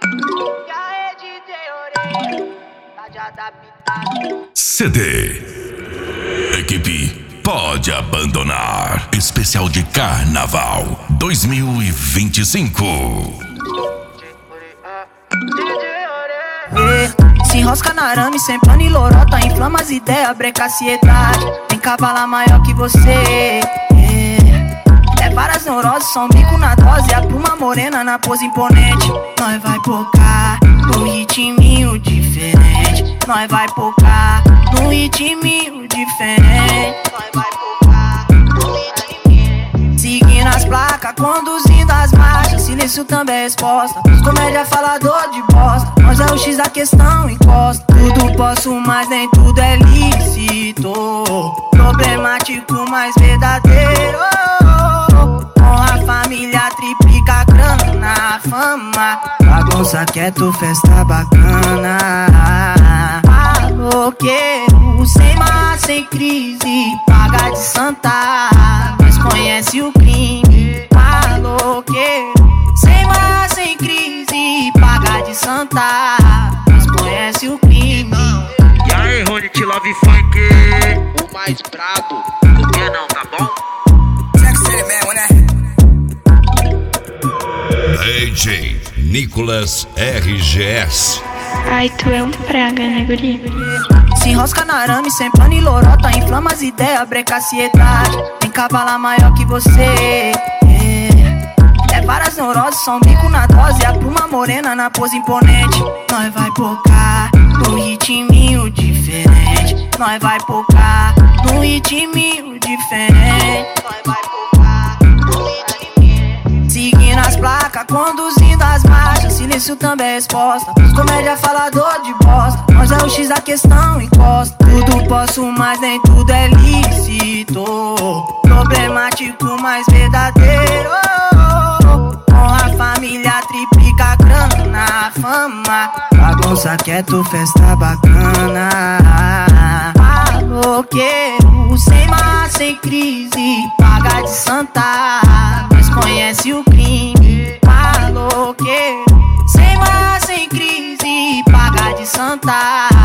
CD Equipe Pode Abandonar. Especial de Carnaval 2025. Se enrosca na arame, sem plano e lorota, inflama as ideias, breca a ansiedade. Tem cavala maior que você. É várias neuroses, só um bico na dose. A pluma morena na pose imponente. Nós vai focar no ritminho diferente. Nós vai focar no ritminho diferente. Nós vai focar no ritminho. Seguindo as placas, conduzindo as marchas. Silêncio também é resposta. Comédia falador de bosta. Nós é o X da questão, encosta. Tudo posso, mas nem tudo é lícito. Problemático, mas verdadeiro. Honra, família, triplica a grana, fama. Bagunça, quieto, festa bacana. Maloqueiro, sem mar, sem crise. Paga de santa, mas conhece o crime. Maloqueiro, sem mar, sem crise. Paga de santa, mas conhece o crime. E aí, Ronit Love Funk, o mais brabo. Copia não, tá bom? Ele mesmo, né? DJ Nicolas RGS. Ai, tu é um praga, né, guri? Se enrosca na arame, sem plano e lorota, inflama as ideias, breca a ansiedade. Tem cavala maior que você. É várias neuroses, só um bico na dose. A pluma morena na pose imponente. Nós vai focar no ritminho diferente. Nós vai focar no ritminho diferente. Nós vai focar no ritminho. Seguindo as placas, conduzindo as marchas. Silêncio também é resposta. Comédia falador de bosta. Nós é o X da questão, encosta. Tudo posso, mas nem tudo é lícito. Problemático, mas verdadeiro. Honra, família, triplica a grana, fama. Bagunça, quieto, festa bacana. Maloqueiro, sem mar, sem crise. Paga de santa, mas conhece o crime. Maloqueiro, sem mar, sem crise. Paga de santa,